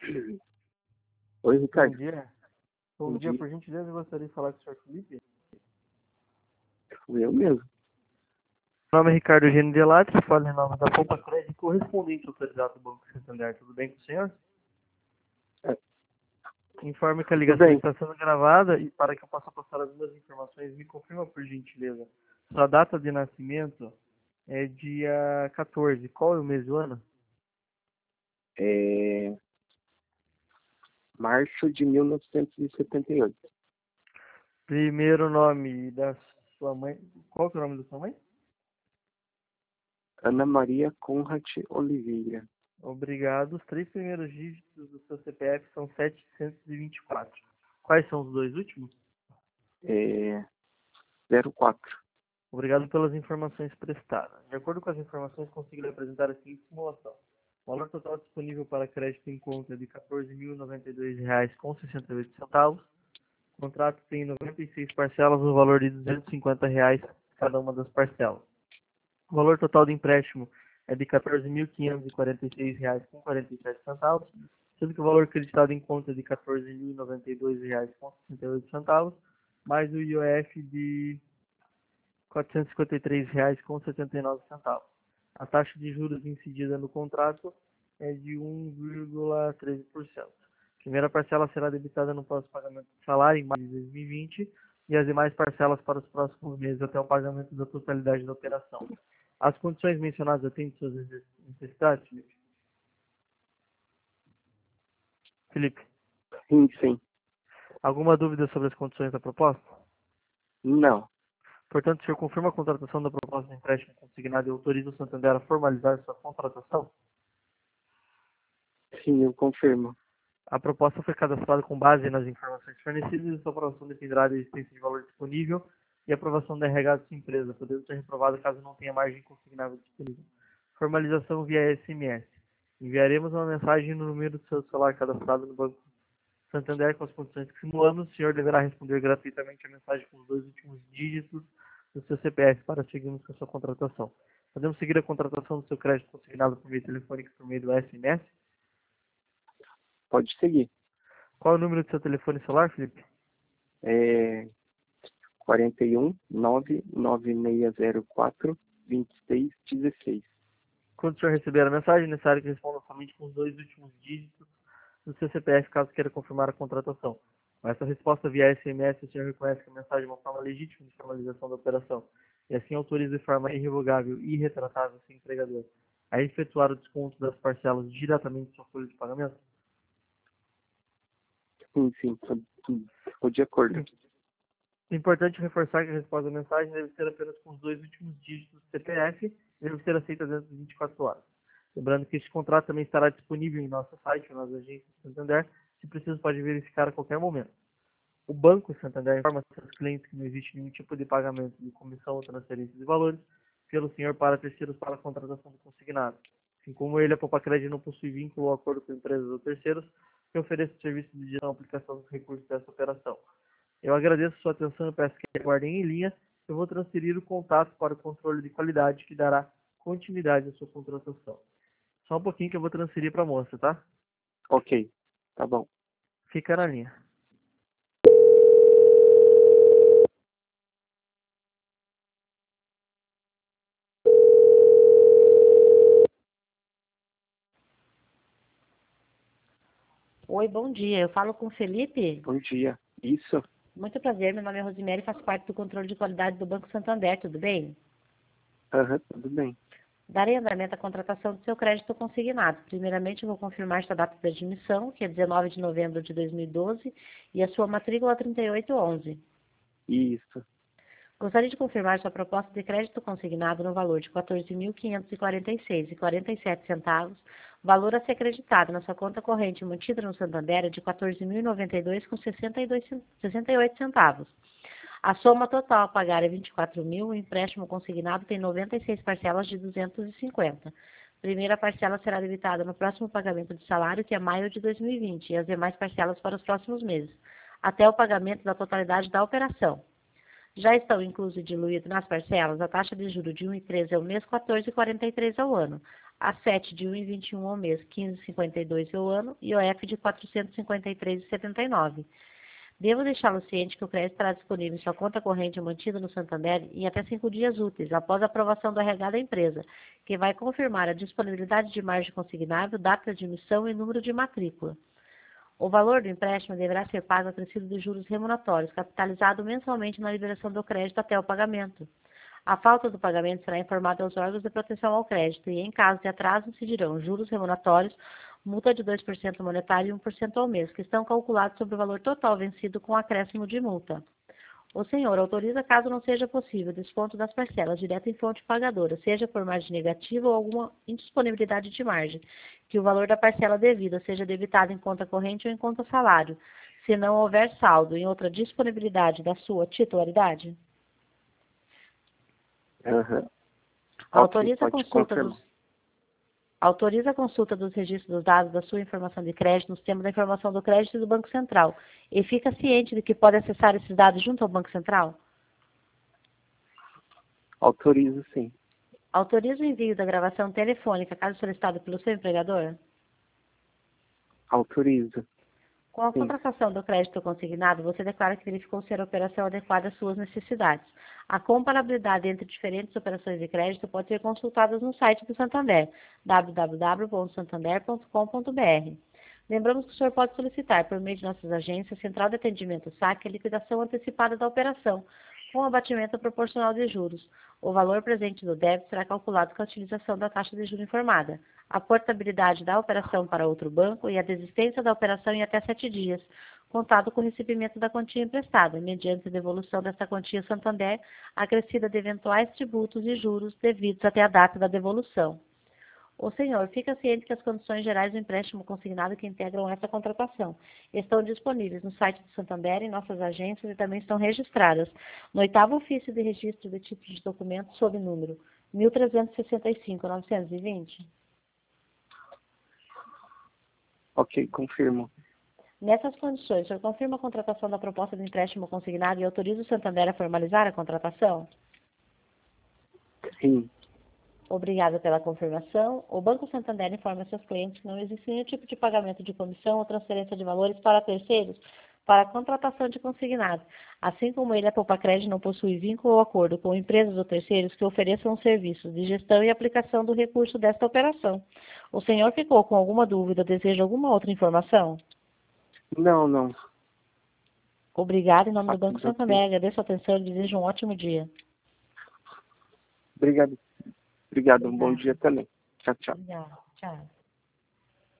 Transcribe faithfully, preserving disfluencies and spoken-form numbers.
Oi, Bom Ricardo. dia. Bom, Bom dia, dia. por gentileza, eu gostaria de falar com o senhor Felipe. Fui eu mesmo. Meu nome é Ricardo Eugênio Delatti, falo em nome da Poupa Crédito, correspondente autorizado do Banco Santander. Tudo bem com o senhor? É, Informe que a tudo ligação bem. está sendo gravada e para que eu possa passar as minhas informações, me confirma por gentileza. Sua data de nascimento é dia quatorze. Qual é o mês do ano? É março de mil novecentos e setenta e oito. Primeiro nome da sua mãe. Qual que é o nome da sua mãe? Ana Maria Conrad Oliveira. Obrigado. Os três primeiros dígitos do seu C P F são setecentos e vinte e quatro. Quais são os dois últimos? É zero quatro. Obrigado pelas informações prestadas. De acordo com as informações, consegui apresentar a seguinte simulação. O valor total disponível para crédito em conta é de quatorze mil e noventa e dois reais com sessenta e oito centavos. O contrato tem noventa e seis parcelas no valor de duzentos e cinquenta reais cada uma das parcelas. O valor total do empréstimo é de quatorze mil quinhentos e quarenta e seis reais com quarenta e sete centavos, sendo que o valor acreditado em conta é de quatorze mil e noventa e dois reais com sessenta e oito centavos, mais o I O F de quatrocentos e cinquenta e três reais com setenta e nove centavos. A taxa de juros incidida no contrato é de um vírgula treze por cento. A primeira parcela será debitada no próximo pagamento do salário em maio de dois mil e vinte e as demais parcelas para os próximos meses até o pagamento da totalidade da operação. As condições mencionadas atendem suas necessidades, Felipe? Felipe, Sim, sim. alguma dúvida sobre as condições da proposta? Não. Portanto, o senhor confirma a contratação da proposta de empréstimo consignado e autoriza o Santander a formalizar sua contratação? Sim, eu confirmo. A proposta foi cadastrada com base nas informações fornecidas e sua aprovação dependerá da existência de valor disponível e aprovação da R H de sua empresa, podendo ser reprovada caso não tenha margem consignável disponível. Formalização via S M S. Enviaremos uma mensagem no número do seu celular cadastrado no Banco Santander com as condições que simulamos. O senhor deverá responder gratuitamente a mensagem com os dois últimos dígitos do seu C P F para seguirmos com a sua contratação. Podemos seguir a contratação do seu crédito consignado por meio telefônico por meio do S M S? Pode seguir. Qual é o número do seu telefone celular, Felipe? É quarenta e um, nove nove seis zero quatro, vinte e seis dezesseis. Quando o senhor receber a mensagem, é necessário que responda somente com os dois últimos dígitos do seu C P F, caso queira confirmar a contratação. Com essa resposta via S M S, o senhor reconhece que a mensagem é uma forma legítima de formalização da operação e assim autoriza de forma irrevogável e irretratável seu empregador a efetuar o desconto das parcelas diretamente de sua folha de pagamento? Sim, sim. Tô, tô, tô de acordo. É importante reforçar que a resposta da mensagem deve ser apenas com os dois últimos dígitos do C P F e deve ser aceita dentro de vinte e quatro horas. Lembrando que este contrato também estará disponível em nosso site, nas agências do Santander. Se preciso, pode verificar a qualquer momento. O Banco Santander informa seus clientes que não existe nenhum tipo de pagamento de comissão ou transferência de valores pelo senhor para terceiros para a contratação do consignado. Assim como ele, a Poupa Crédito não possui vínculo ou acordo com empresas ou terceiros que ofereçam serviço de gestão e aplicação dos recursos dessa operação. Eu agradeço sua atenção e peço que aguardem em linha. Eu vou transferir o contato para o controle de qualidade que dará continuidade à sua contratação. Só um pouquinho que eu vou transferir para a moça, tá? Ok. Tá bom. Fica na linha. Oi, bom dia. Eu falo com o Felipe. Bom dia. Isso? Muito prazer, meu nome é Rosemary e faço parte do controle de qualidade do Banco Santander, tudo bem? Aham, tudo bem. Darei andamento à contratação do seu crédito consignado. Primeiramente, eu vou confirmar sua data de admissão, que é dezenove de novembro de dois mil e doze, e a sua matrícula trinta e oito onze. Isso. Gostaria de confirmar sua proposta de crédito consignado no valor de quatorze mil quinhentos e quarenta e seis reais e quarenta e sete centavos, valor a ser acreditado na sua conta corrente mantida no Santander é de quatorze mil e noventa e dois reais com sessenta e oito centavos. A soma total a pagar é vinte e quatro mil, o empréstimo consignado tem noventa e seis parcelas de duzentos e cinquenta. Primeira parcela será debitada no próximo pagamento de salário, que é maio de dois mil e vinte, e as demais parcelas para os próximos meses, até o pagamento da totalidade da operação. Já estão inclusos e diluídos nas parcelas a taxa de juros de um vírgula treze ao mês, quatorze vírgula quarenta e três ao ano. A sete de um vírgula vinte e um ao mês, quinze vírgula cinquenta e dois ao ano, e o F de quatrocentos e cinquenta e três vírgula setenta e nove. Devo deixá-lo ciente que o crédito estará disponível em sua conta corrente mantida no Santander em até cinco dias úteis, após a aprovação do R H da empresa, que vai confirmar a disponibilidade de margem consignável, data de emissão e número de matrícula. O valor do empréstimo deverá ser pago acrescido de juros remuneratórios, capitalizado mensalmente na liberação do crédito até o pagamento. A falta do pagamento será informada aos órgãos de proteção ao crédito e, em caso de atraso, incidirão juros remuneratórios, multa de dois por cento monetário e um por cento ao mês, que estão calculados sobre o valor total vencido com acréscimo de multa. O senhor autoriza, caso não seja possível, desconto das parcelas direto em fonte pagadora, seja por margem negativa ou alguma indisponibilidade de margem, que o valor da parcela devida seja debitado em conta corrente ou em conta salário, se não houver saldo em outra disponibilidade da sua titularidade? Uhum. Autoriza Okay, a consulta dos, autoriza a consulta dos registros dos dados da sua informação de crédito no sistema da informação do crédito do Banco Central e fica ciente de que pode acessar esses dados junto ao Banco Central? Autorizo, sim. Autoriza o envio da gravação telefônica, caso solicitado pelo seu empregador? Autorizo. Com a Sim. contratação do crédito consignado, você declara que verificou ser a operação adequada às suas necessidades. A comparabilidade entre diferentes operações de crédito pode ser consultada no site do Santander, w w w ponto santander ponto com ponto b r. Lembramos que o senhor pode solicitar, por meio de nossas agências, Central de Atendimento S A C, a liquidação antecipada da operação, com abatimento proporcional de juros. O valor presente do débito será calculado com a utilização da taxa de juros informada, a portabilidade da operação para outro banco e a desistência da operação em até sete dias, contado com o recebimento da quantia emprestada, mediante a devolução dessa quantia ao Santander, acrescida de eventuais tributos e juros devidos até a data da devolução. O senhor fica ciente que as condições gerais do empréstimo consignado que integram essa contratação estão disponíveis no site do Santander, em nossas agências e também estão registradas no oitavo ofício de registro de títulos de documentos sob número mil trezentos e sessenta e cinco, novecentos e vinte. Ok, confirmo. Nessas condições, o senhor confirma a contratação da proposta de empréstimo consignado e autoriza o Santander a formalizar a contratação? Sim. Obrigada pela confirmação. O Banco Santander informa seus clientes que não existe nenhum tipo de pagamento de comissão ou transferência de valores para terceiros para a contratação de consignado. Assim como ele, a Poupa Crédito não possui vínculo ou acordo com empresas ou terceiros que ofereçam serviços de gestão e aplicação do recurso desta operação. O senhor ficou com alguma dúvida ou deseja alguma outra informação? Não, não. Obrigada em nome do Banco Ok. Santander. Agradeço a atenção e desejo um ótimo dia. Obrigado. Obrigado, um bom Obrigada. dia também. Tchau, tchau. Obrigada. Tchau.